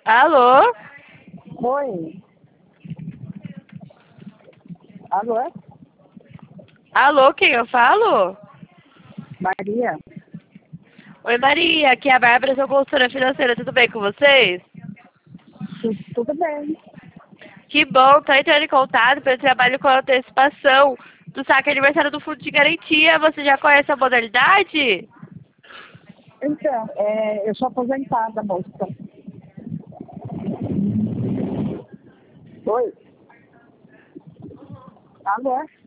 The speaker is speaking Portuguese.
Alô? Oi. Alô? Alô, quem eu falo? Maria? Oi, Maria, aqui é a Bárbara, sou consultora financeira, tudo bem com vocês? Tudo bem. Que bom, tô entrando em contato pelo trabalho com antecipação do saque aniversário do Fundo de Garantia. Você já conhece a modalidade? Então, eu sou aposentada, moça. Oi? Alô?